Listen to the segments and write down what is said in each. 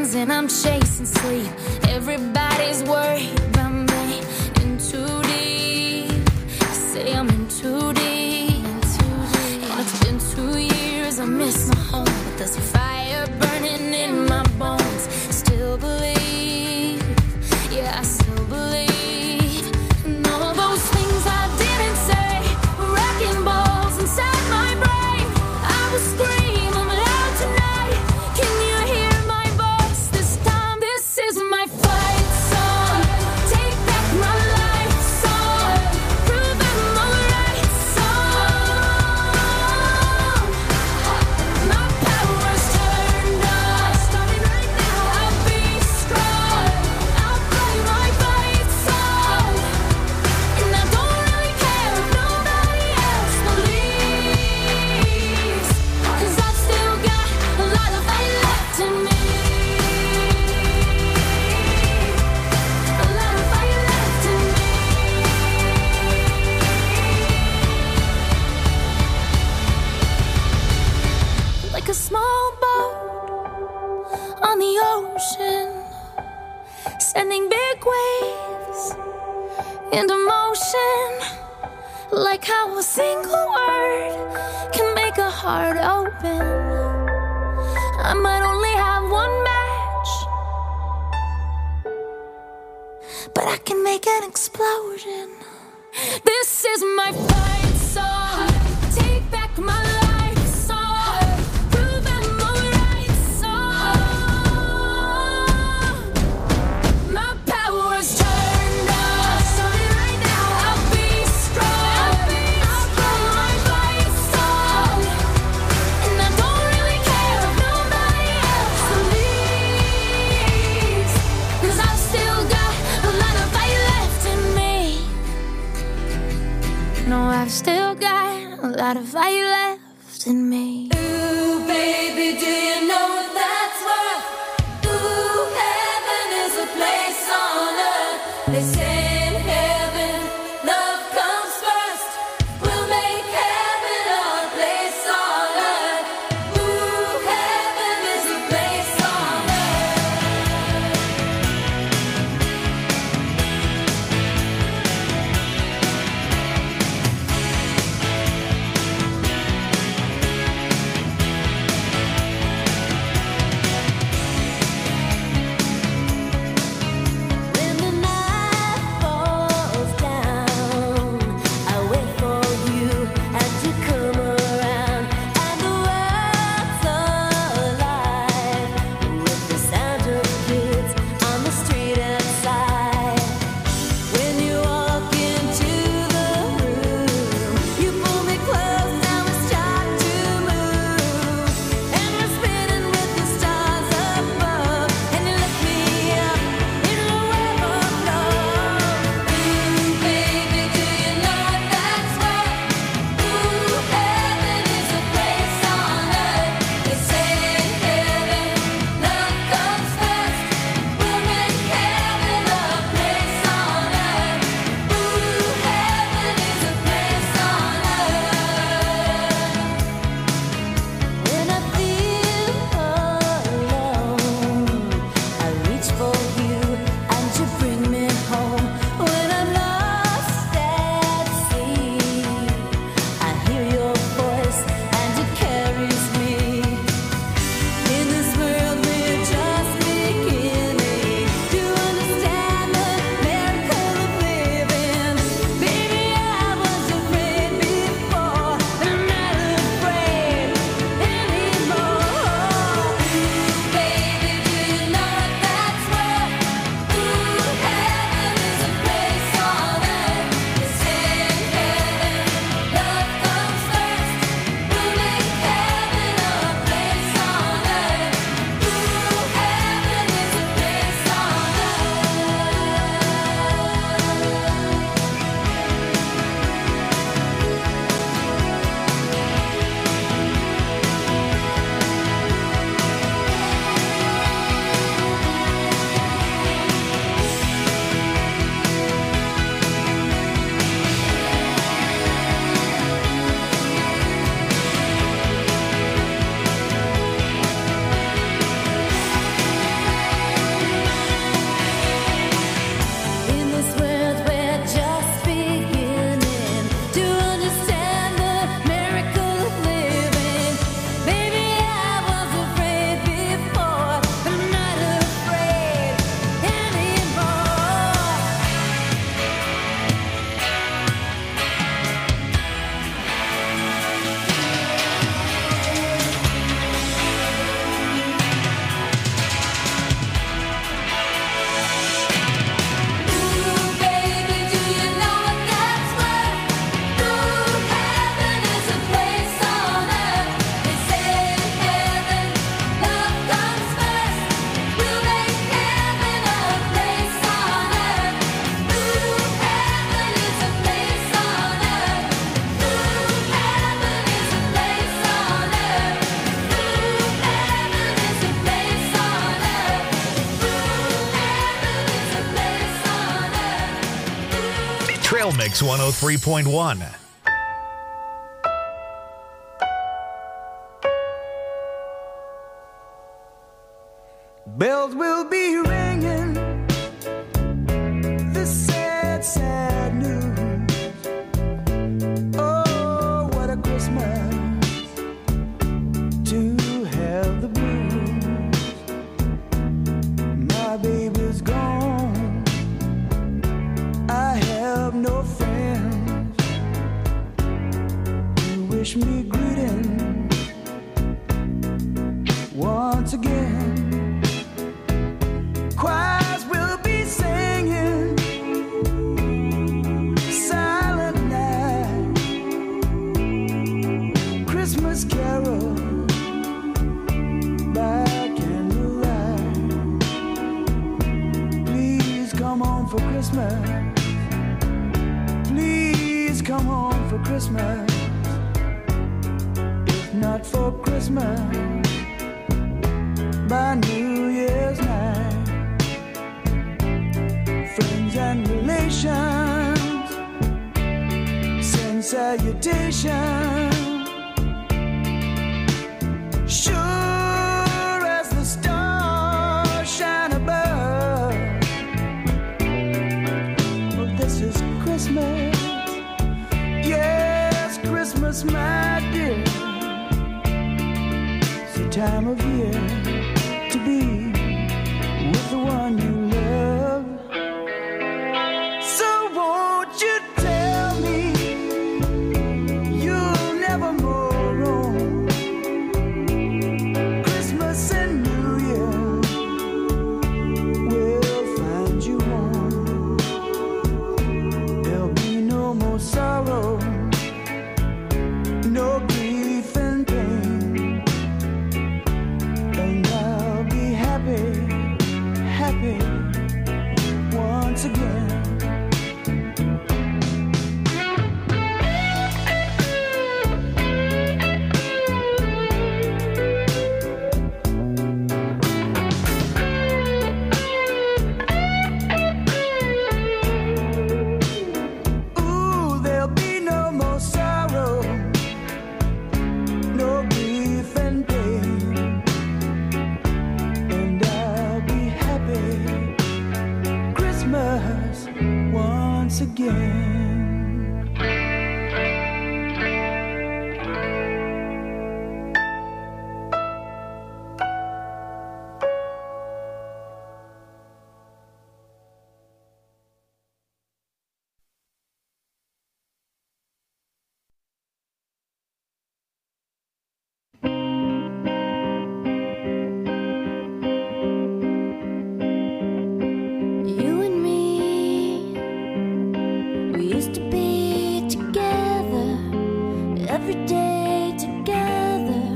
dreams and I'm chasing sleep. Everybody's worried about me. In too deep. Say I'm in too deep. And it's been 2 years. I miss my home, but there's a fire burning in my bones. Still believe. Yeah, I still believe. And all those things I didn't say were wrecking balls inside my brain. I was screaming loud tonight. Can you hear my voice this time? This is my fight song. Take back my life song. Prove I'm alright song. My power's turned on. Starting right now. I'll be strong. I'll play my fight song. And I don't really care if nobody else believes. 'Cause I've still got a lot of fight left in me. A lot of fight left in me. Like a small boat on the ocean, sending big waves into motion. Like how a single word can make a heart open. I might only have one match, but I can make an explosion. This is my fight song. Take back my life song. Prove I'm alright song. My power's turned on. Starting right now. I'll be strong. I'll play my fight song. And I don't really care if nobody else believes. 'Cause I've still got a lot of fight left in me. No, I've still got a lot of fight left in me. Ooh, baby, do you know what that's worth? Ooh, heaven is a place on earth. They say in heaven, love comes first. We'll make heaven our place on earth. Ooh, heaven is a place on earth. Trail Mix 103.1. Bells will be ringing, the sad, sad news. Oh, what a Christmas to have the blues. My baby's gone, I have no friends to wish me greeting once again. Choirs will be singing Silent Night, Christmas carol by candlelight. Please come home for Christmas. Please come home for Christmas. If not for Christmas, by New Year's night. Friends and relations send salutations. Sure as the stars shine above. Well, this is Christmas. Yes, Christmas, my dear. It's the time of year to be with the one you love. So won't you tell me you'll never more roam? Christmas and New Year will find you home. There'll be no more sorrow, no grief and pain, and I'll be happy, happy once again. Ooh, there'll be no more sorrow, no grief and pain, and I'll be happy Christmas once again. You and me, we used to be together, every day together,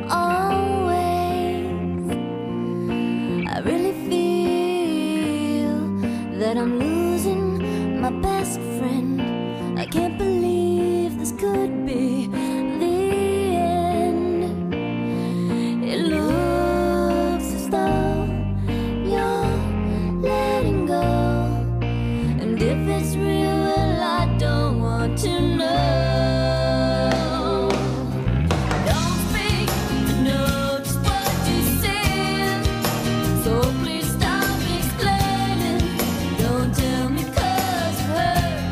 always. I really feel that I'm losing my best friend. I can't believe this could be the end. It looks as though you're letting go, and if it's real, well, I don't want to know. Don't speak, I know just what you said, so please stop explaining. Don't tell me 'cause it hurts.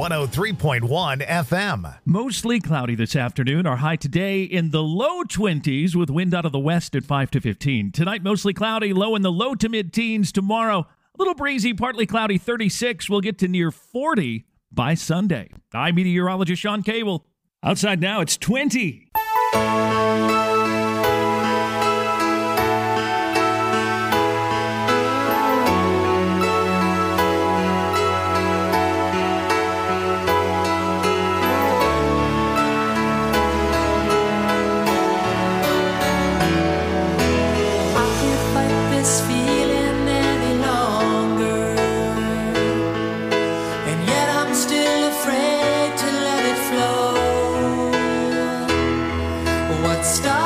103.1 FM. Mostly cloudy this afternoon. Our high today in the low 20s with wind out of the west at 5 to 15. Tonight, mostly cloudy, low in the low to mid-teens. Tomorrow, a little breezy, partly cloudy, 36. We'll get to near 40 by Sunday. I'm meteorologist Sean Cable. Outside now, it's 20. Stop.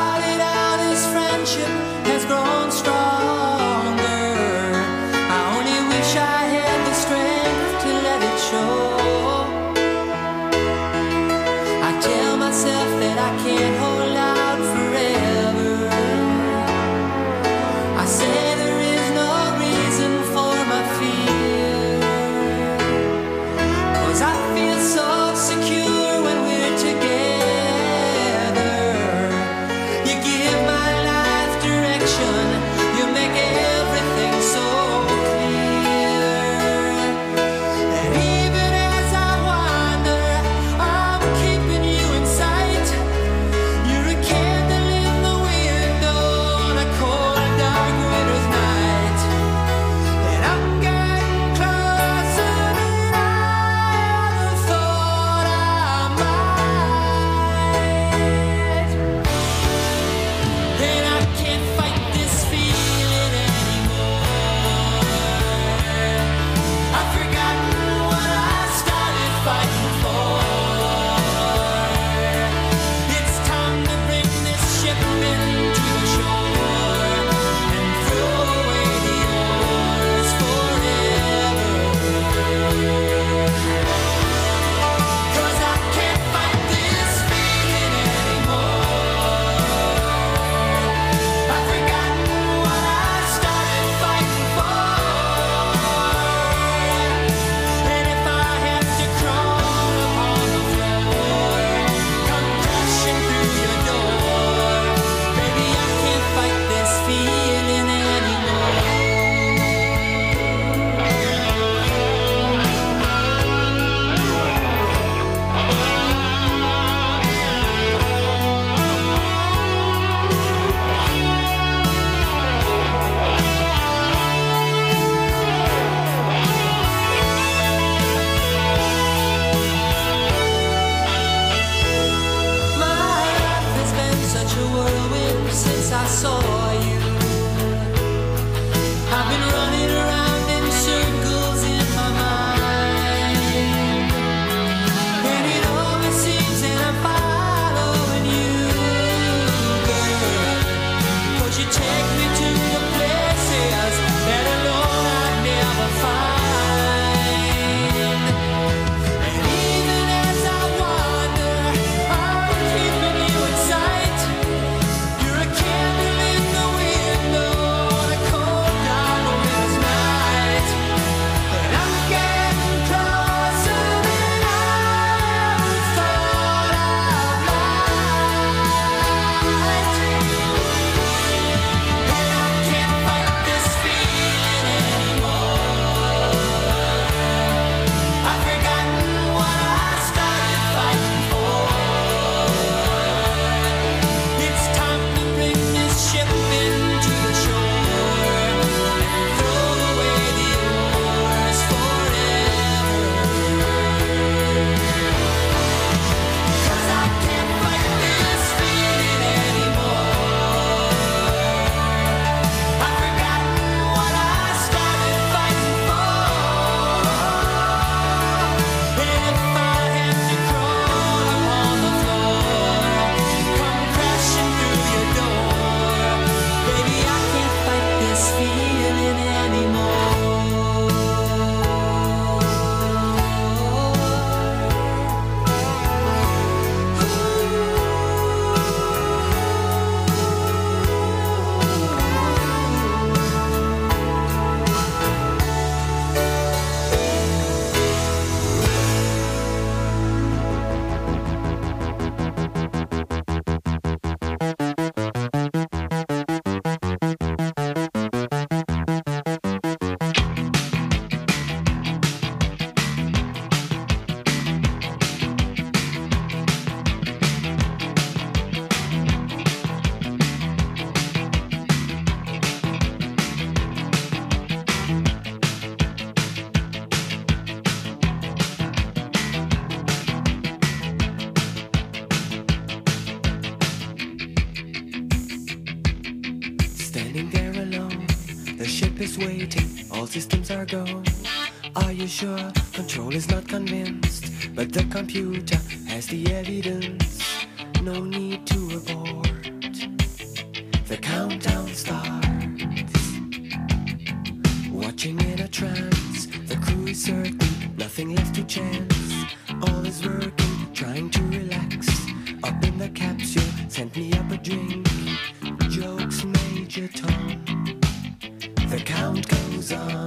standing there alone. The ship is waiting, all systems are go. Are you sure? Control is not convinced, but the computer has the evidence. No need to abort. The countdown starts. Watching in a trance, the crew is certain, nothing left to chance. All is working, trying to relax. Up in the capsule, sent me up a drink. Jokes, Major Tom. The count goes on.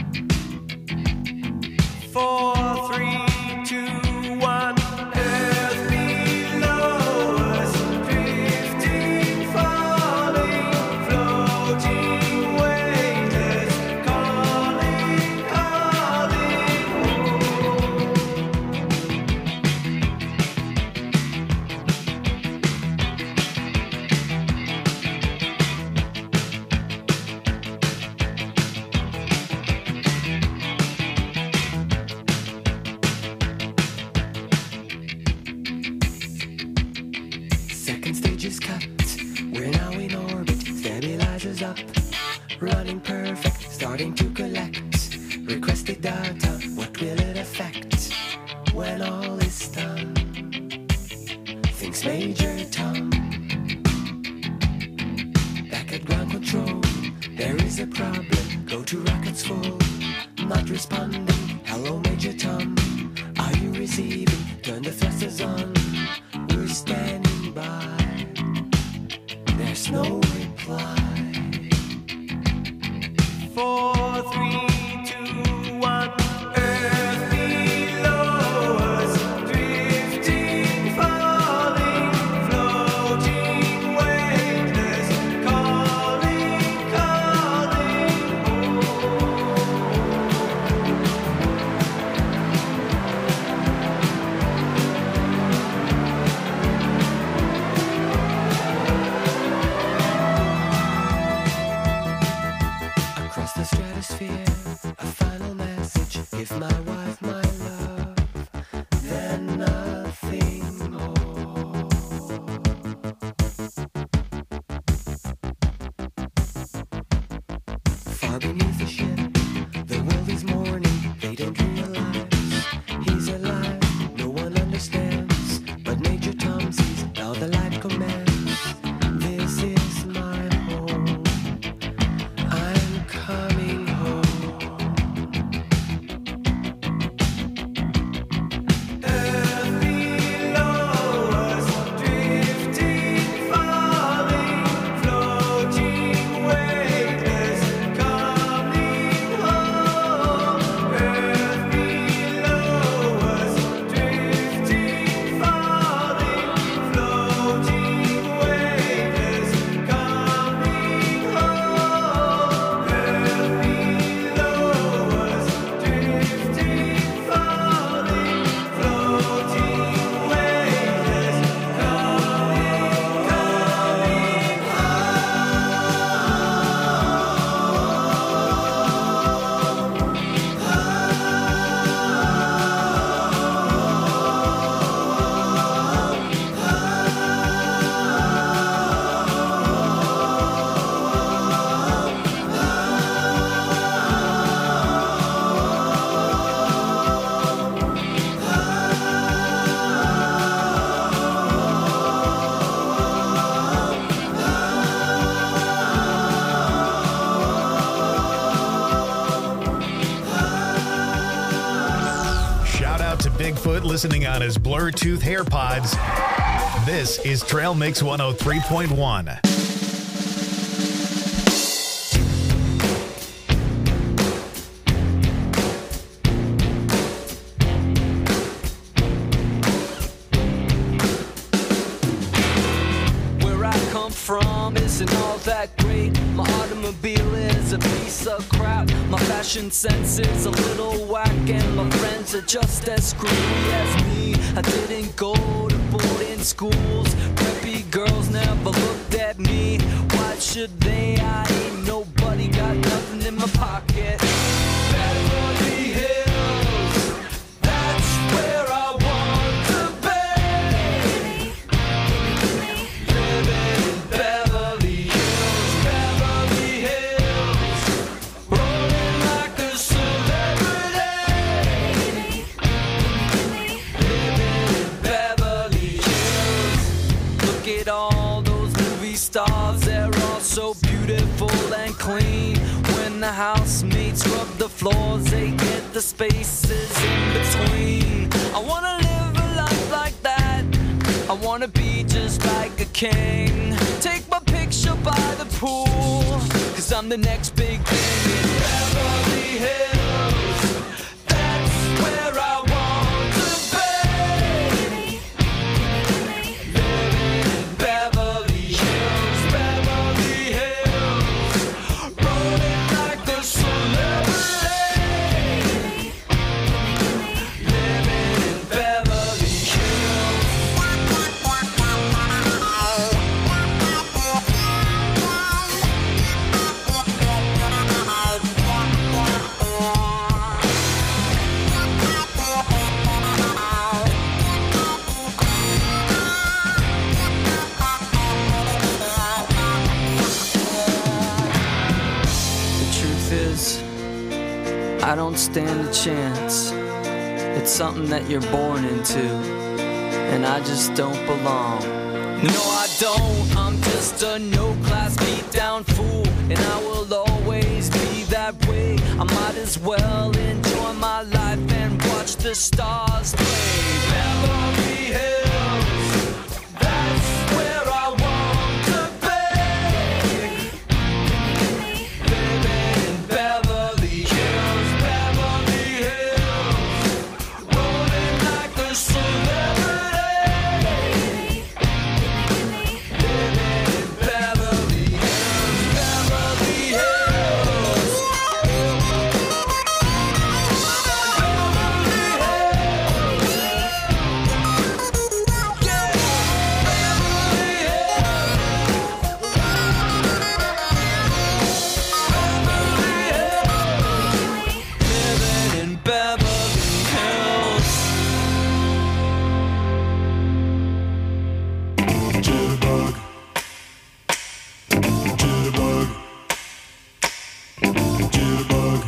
4, 3, 2, 1. Earth below us, drifting, falling, floating, weightless, calling, calling home. Second stage is cut. We're now in orbit. Stabilizers up. Running perfect. Starting to collect. Requested data. What will it affect when all is done? Thinks Major Tom. Back at ground control. There is a problem. Go to rockets full. Not responding. Hello, Major Tom. Are you receiving? Turn the thrusters on. We're standing by. There's no reply. 4, 3, 2, 1. Earth below us, drifting, falling, floating, weightless, calling, calling home. Across the stratosphere, a final message. Give my wife my love, then nothing more. Far beneath the ship, the world is mourning. They don't realize he's alive. No one understands, but Major Tom sees now the light commands. This is my home. I'm coming home. Earth below us, drifting, falling, floating, weightless, coming home. Earth below us, drifting, falling, floating, weightless, coming home. Earth below us, drifting, falling, floating, weightless, Shout out to Bigfoot listening on his Bluetooth AirPods. This is Trail Mix 103.1. Where I come from isn't all that great. My automobile is a piece of crap. My fashion sense is a little whack, and my friends are just as screwy as me. I didn't go to boarding schools. Preppy girls never looked at me. Why should they? I ain't nobody, got nothing in my pocket. Beverly Hills, that's where I want to be. Living in Beverly Hills, Beverly they're all so beautiful and clean. When the housemates rub the floors, they get the spaces in between. I wanna live a life like that. I wanna be just like a king. Take my picture by the pool, 'cause I'm the next big thing in Beverly Hills. That's where I want to be. Living in Beverly Hills, Beverly Hills. Rolling like a celebrity. Living in Beverly Hills. The truth is, I don't stand a chance. It's something that you're born into, and I just don't belong. No, I don't. I'm just a no-class beat-down fool, and I will always be that way. I might as well enjoy my life and watch the stars play. Beverly Hills, that's where I want to be. Living in Beverly Hills, Beverly Hills. Rolling like a celebrity. Living in Beverly Hills, Beverly Hills. Living in Beverly Hills. Jitterbug. Jitterbug. Jitterbug.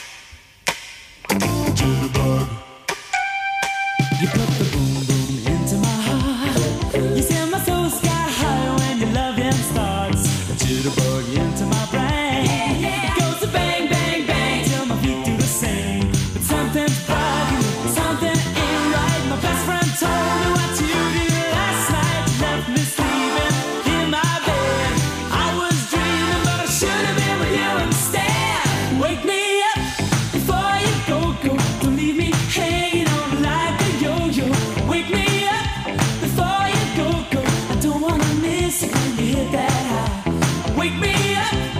Jitterbug. You put the boom boom into my heart. You send my soul sky high when your loving starts. A jitterbug into my brain. It goes to bang bang bang till my feet do the same. But something's bugging, something ain't right. My best friend told me what you did last night. You left me sleeping in my bed. I was dreaming, but I should have been with you instead. Wake me up before you go. Don't leave me hanging on like a yo-yo. Wake me up before you go. I don't wanna miss it when you hit that high. Wake me up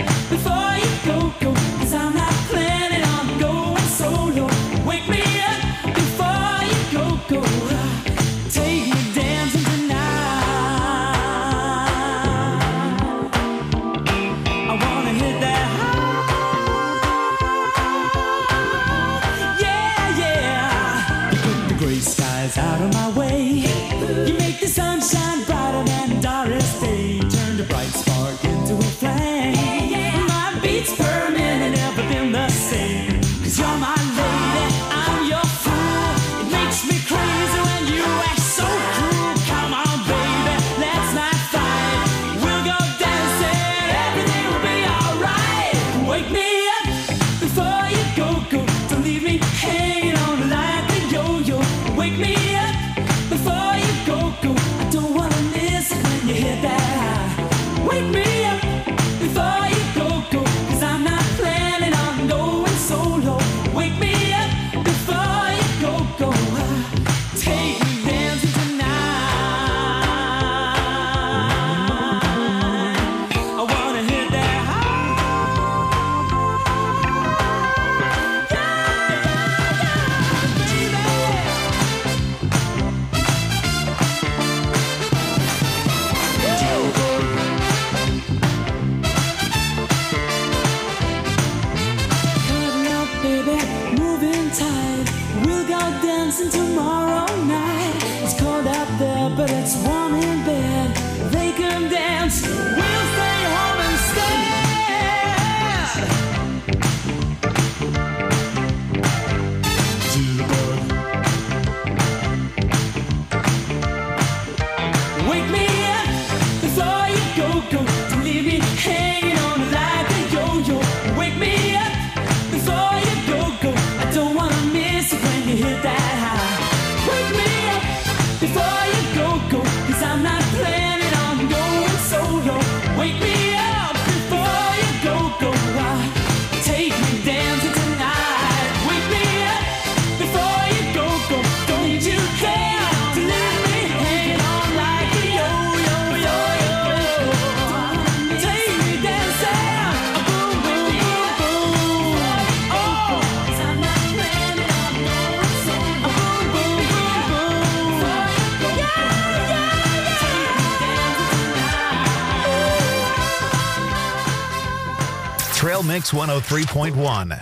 Trail Mix 103.1.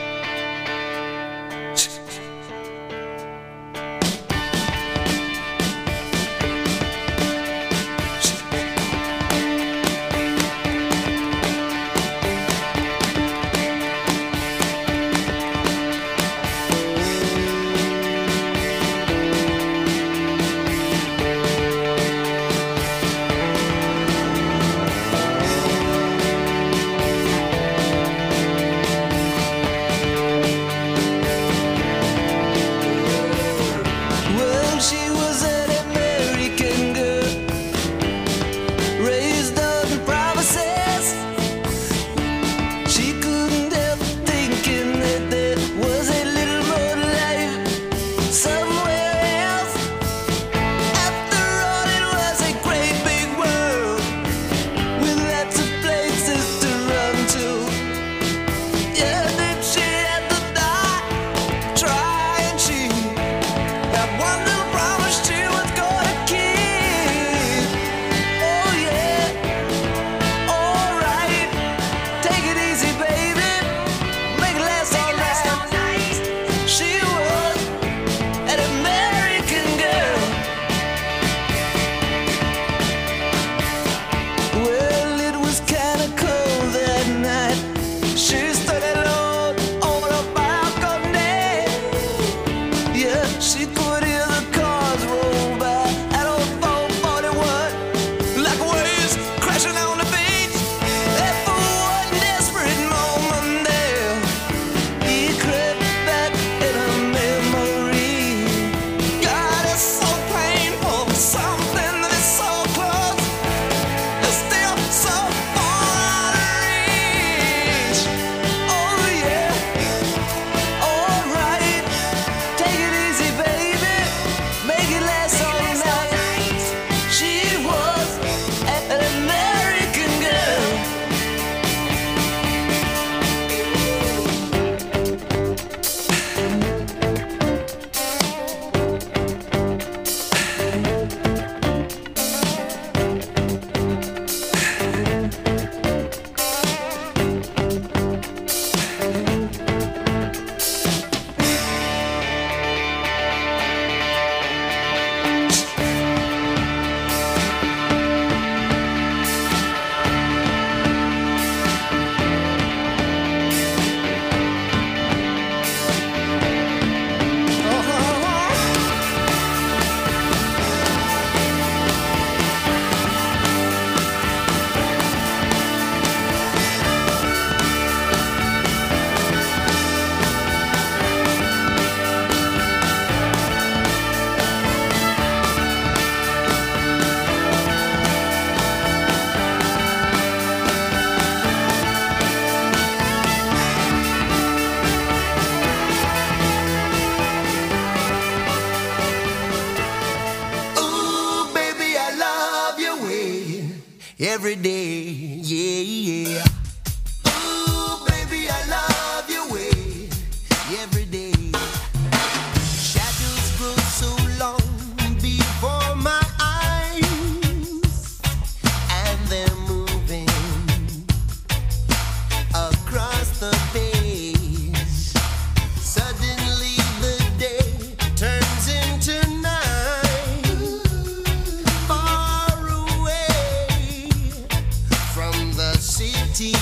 Well, she was an American girl, raised up in promises. She couldn't help thinking that there was a little more life somewhere else. After all, it was a great big world with lots of places to run to. Yeah, then she had to die trying. She that one little promise she was gonna keep. Oh yeah, alright. Take it easy, baby. Make it last all night. She was an American girl. Well, it was kinda cold that night. She stood alone on a balcony. Yeah, she could hear the cars roll by at old 441, like waves crashing on the beach. And for one desperate moment there, he crept back in her memory. God, it's so painful, something that is so close, is still so far out of reach. Oh yeah, alright. Take it easy, baby. Make it last all night. She was an American girl. Ooh, baby, I love your way every day, yeah, yeah. Ooh, baby, I love your way every day. Shadows grow so long before my eyes, and they're moving across the page. Suddenly the day turns into night, far away from the city.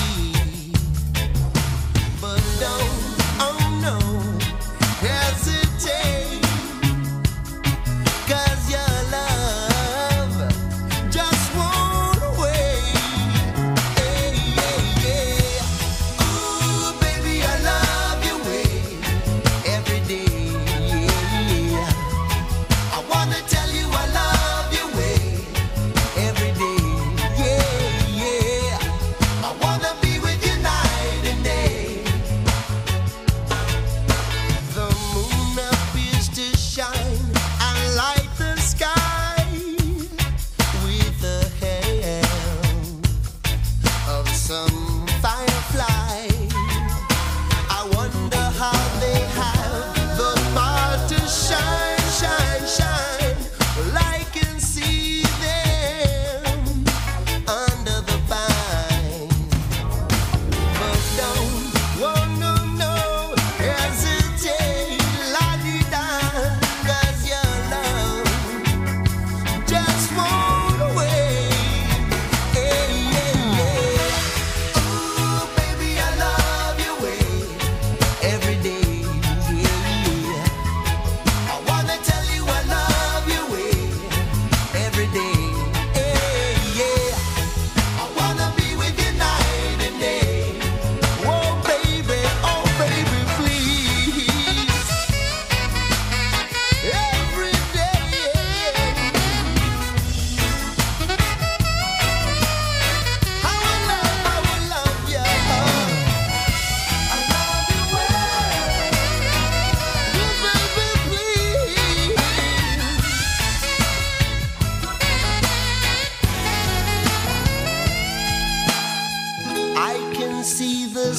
But don't, oh no, hesitate, 'cause your love just won't wait. Hey, yeah, yeah. Ooh, baby, I love your way every day, yeah. I wanna tell you I love your way every day, yeah, yeah. I wanna be with you night and day. The moon appears to shine and light the sky with the help of some firefly. I wonder how they have the power to shine, shine, shine. Well, I can see them under the vine. But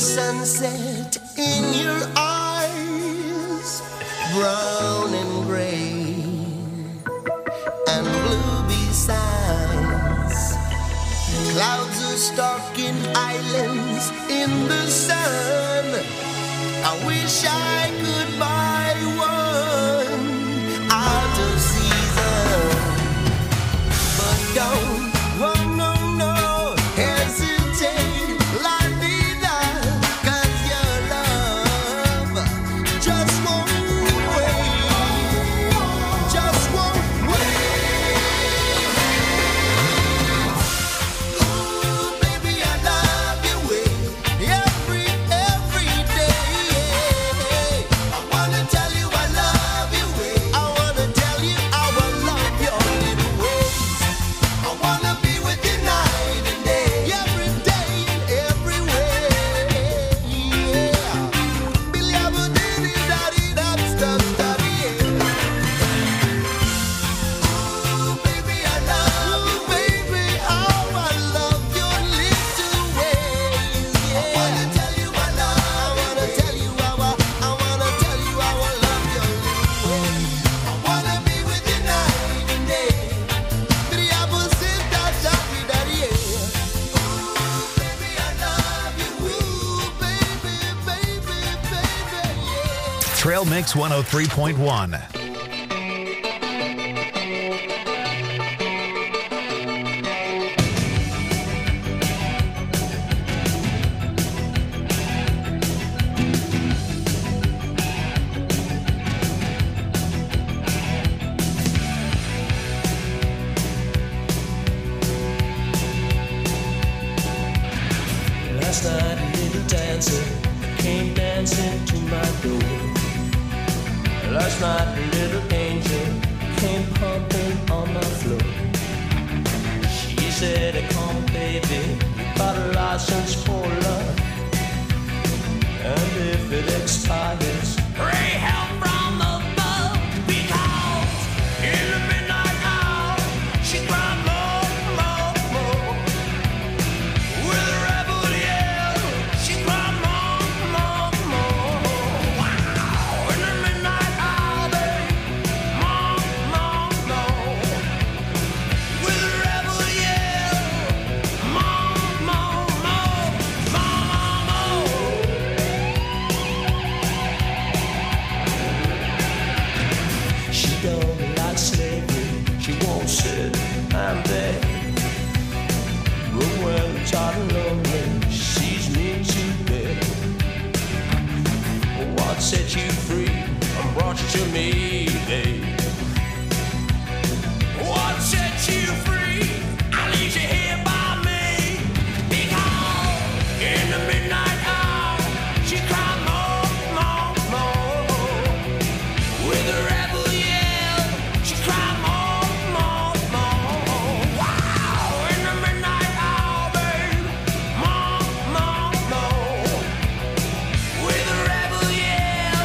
sunset in your eyes, brown and gray and blue besides. Clouds are stalking islands in the sun. I wish I could buy one out of season, but don't, no, hesitate, la vida, 'cause your love just won't wait, just won't wait. Ooh, baby, I love your way every day. I wanna tell you I love your way. I wanna tell you how I love your little ways. I wanna be with you night and day, every day and every way. Yeah. Billy Abba diddy daddy that's study. Ooh, baby, I love you, baby. How I love your little ways. Yeah. I wanna tell you I love. I wanna tell you how I wanna tell you how I love your little ways. I wanna be with you night and day. Billy Abba said that daddy daddy. Yeah. Ooh, baby, I love you. Ooh, baby, yeah. Trail Mix 103.1. Last night a little dancer came dancing to my door. Last night a little angel came pumping on my floor. She said, come baby, you got a license for love, and if it expires, pray help from above, because in the midnight hour she cried more. With a rebel yell, she cried more. Wow, in the midnight hour, babe, more. With a rebel yell, more. She don't like slavery, she won't sit and beg. But when it's out lonely, she sees me today. What set you free and brought you to me, babe? What set you free? I leave you here by me, because in the midnight hour she cried more. With a rebel yell, she cried more. Wow, in the midnight hour, babe, more. With a rebel yell,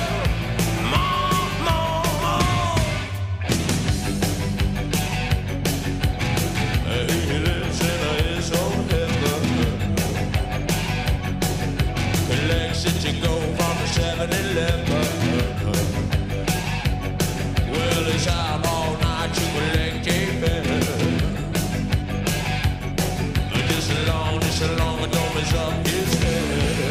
more. He lives in his own heaven. Legs to go from the 7-Eleven. Well, it's out all night to collect keeping. Just as long as don't mess up his head.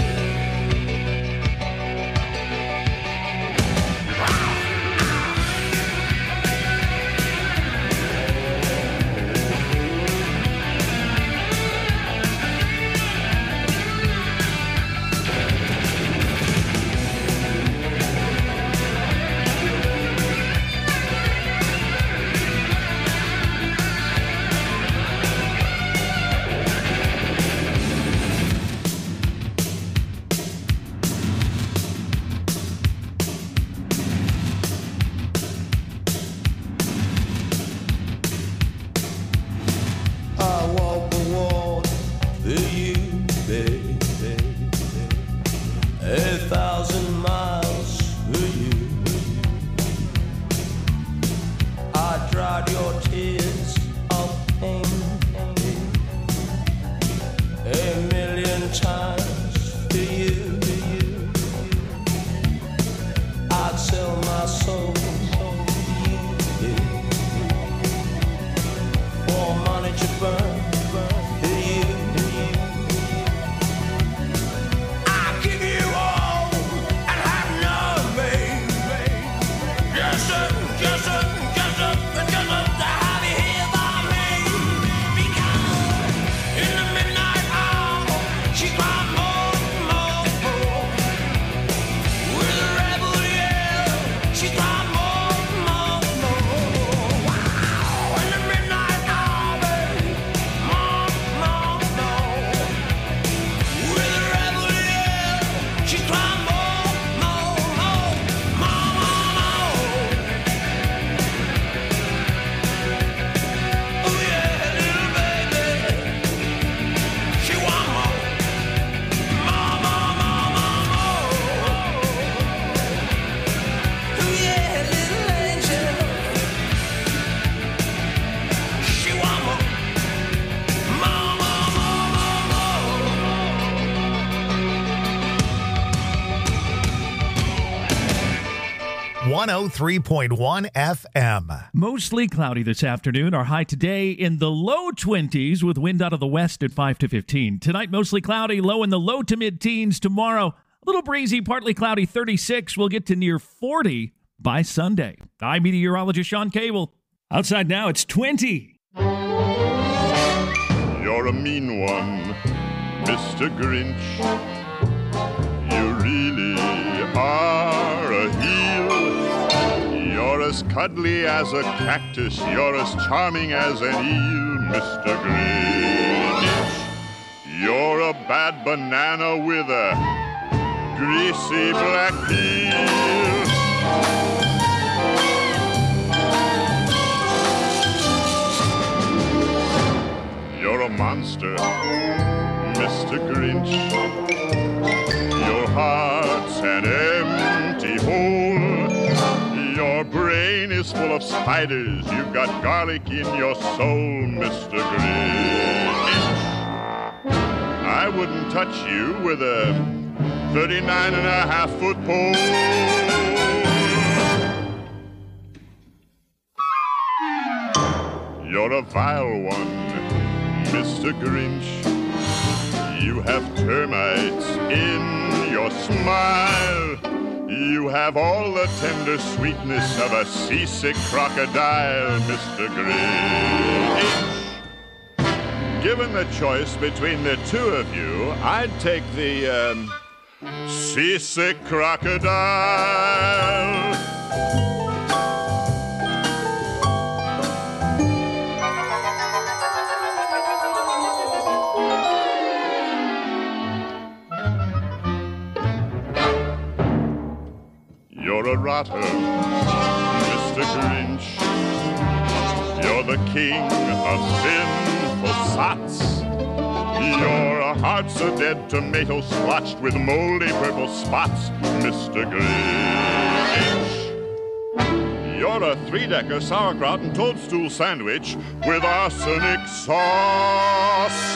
I walk the walk for you, baby. 1,000 miles for you. I dried your tears of pain 1,000,000 times for 103.1 FM. Mostly cloudy this afternoon. Our high today in the low 20s with wind out of the west at 5 to 15. Tonight, mostly cloudy, low in the low to mid-teens. Tomorrow, a little breezy, partly cloudy, 36. We'll get to near 40 by Sunday. I'm meteorologist Sean Cable. Outside now, it's 20. You're a mean one, Mr. Grinch. You really are a heel. You're as cuddly as a cactus. You're as charming as an eel, Mr. Grinch. You're a bad banana with a greasy black peel. You're a monster, Mr. Grinch. Your heart's an empty hole. Your brain is full of spiders. You've got garlic in your soul, Mr. Grinch. I wouldn't touch you with a 39.5-foot pole. You're a vile one, Mr. Grinch. You have termites in your smile. You have all the tender sweetness of a seasick crocodile, Mr. Grinch. Given the choice between the two of you, I'd take the seasick crocodile. You're a rotter, Mr. Grinch. You're the king of sinful sots. You're a heart so dead tomato splotched with moldy purple spots, Mr. Grinch. You're a three-decker sauerkraut and toadstool sandwich with arsenic sauce.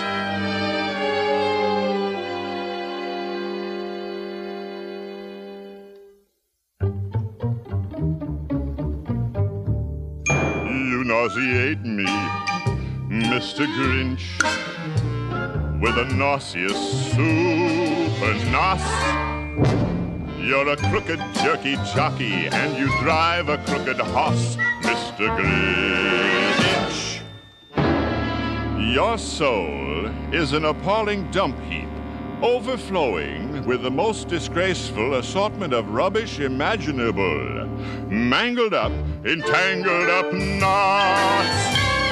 You nauseate me, Mr. Grinch, with a nauseous super nos. You're a crooked jerky jockey and you drive a crooked hoss, Mr. Grinch. Your soul is an appalling dump heap, overflowing with the most disgraceful assortment of rubbish imaginable, mangled up in tangled up knots.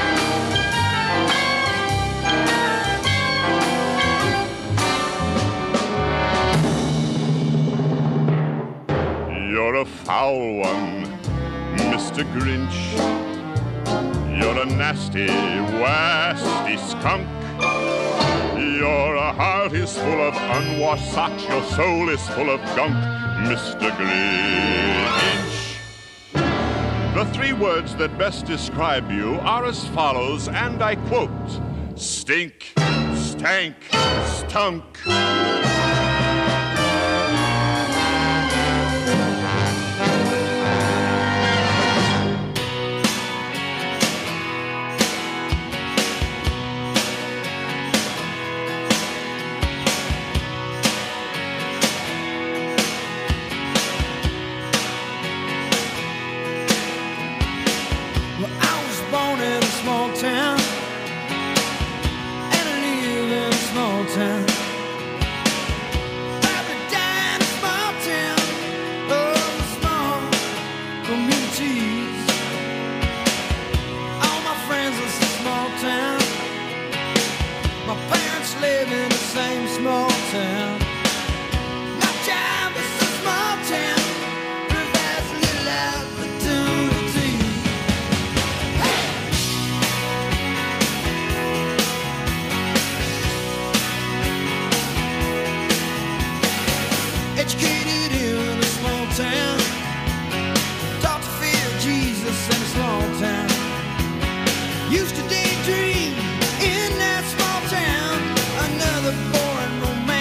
You're a foul one, Mr. Grinch. You're a nasty, wasty skunk. Your heart is full of unwashed socks. Your soul is full of gunk, Mr. Grinch. The three words that best describe you are as follows, and I quote: stink, stank, stunk. Used to daydream in that small town, another boring romance.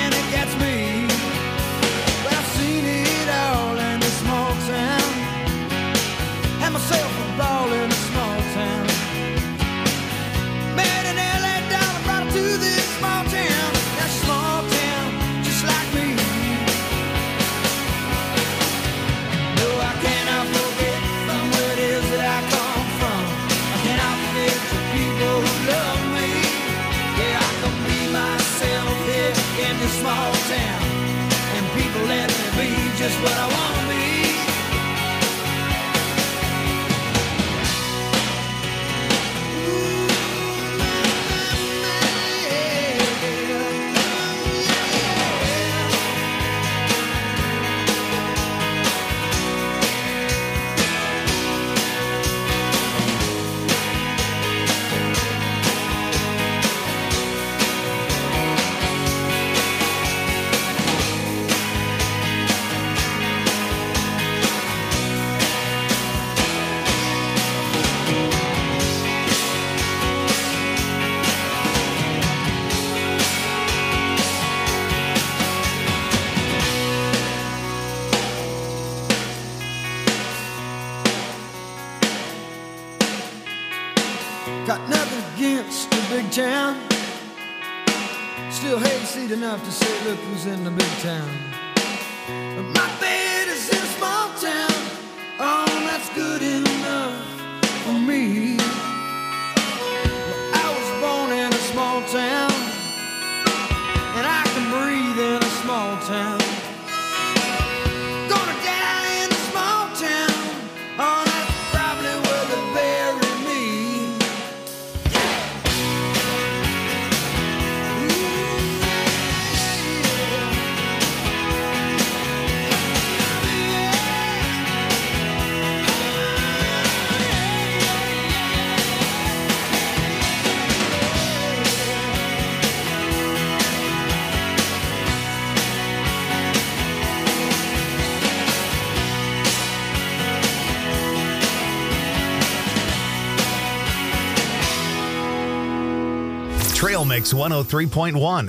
just what I wanna be. Got nothing against the big town. Still hayseed enough to say, look who's in the big town. But my bed is in a small town. Oh, that's good enough for me. Well, I was born in a small town, and I can breathe in a small town. Gonna die in a small town. Oh, that's probably where they bury me. Trail Mix 103.1.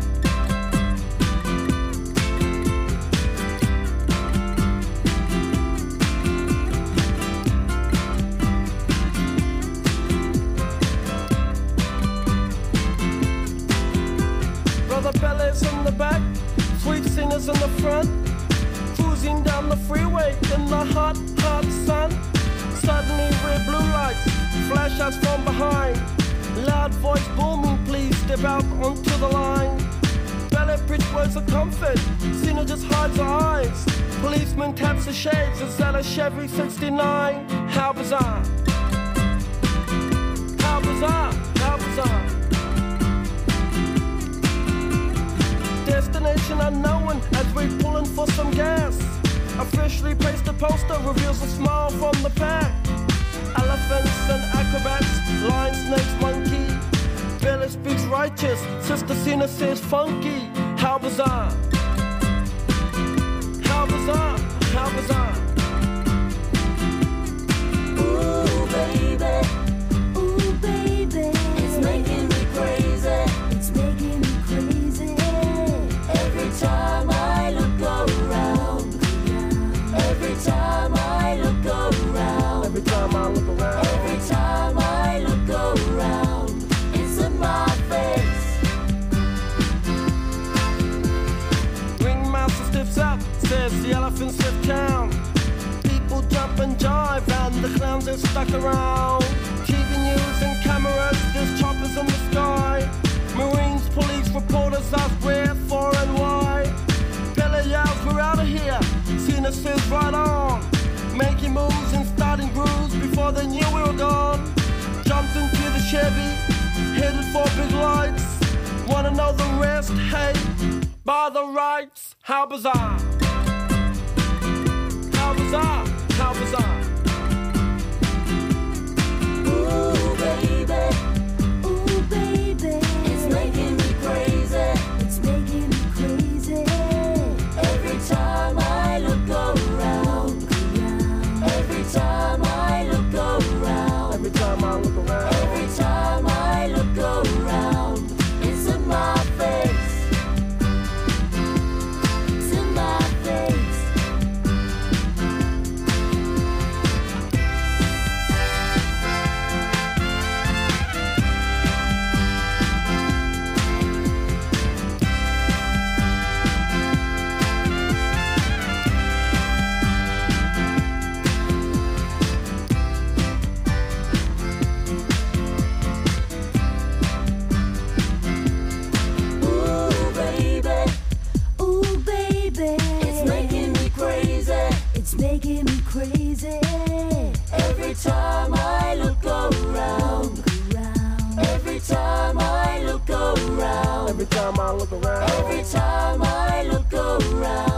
Brother Bellas in the back, sweet singers in the front, cruising down the freeway in the hot, hot sun. Suddenly red blue lights flash us from behind. Loud voice booming, please step out onto the line. Ballet bridge words of comfort, Cena just hides her eyes. Policeman taps the shades, is that a Chevy 69? How bizarre. How bizarre, how bizarre. Destination unknown as we're pulling for some gas. Officially placed a poster, reveals a smile from the pack. Elephants and acrobats, lion, snakes, monkey. Billy speaks righteous, Sister Cena says funky. How bizarre. How bizarre, how bizarre. Ooh, baby, it's making me crazy. It's making me crazy. Every time I look around. Every time I look around. Every time I look around. Every time I look around, it's in my face. Ringmaster stiffs up, says the elephants left town. People jump and jive and the clowns are stuck around. TV news and cameras, there's choppers in the sky. Marines, police, reporters ask where, for and why. Bella yells, we're out of here. Cena says right on. Making moves and starting grooves before they knew we were gone. Jumped into the Chevy, headed for big lights. Wanna know the rest? Hey, by the rights. How bizarre. How bizarre, how bizarre. Ooh, baby, it's making me crazy. It's making me crazy. Every time I look around. Every time I look around. Every time I look around. Every time I look around, it's in my face. It's in my face. Every time I look around.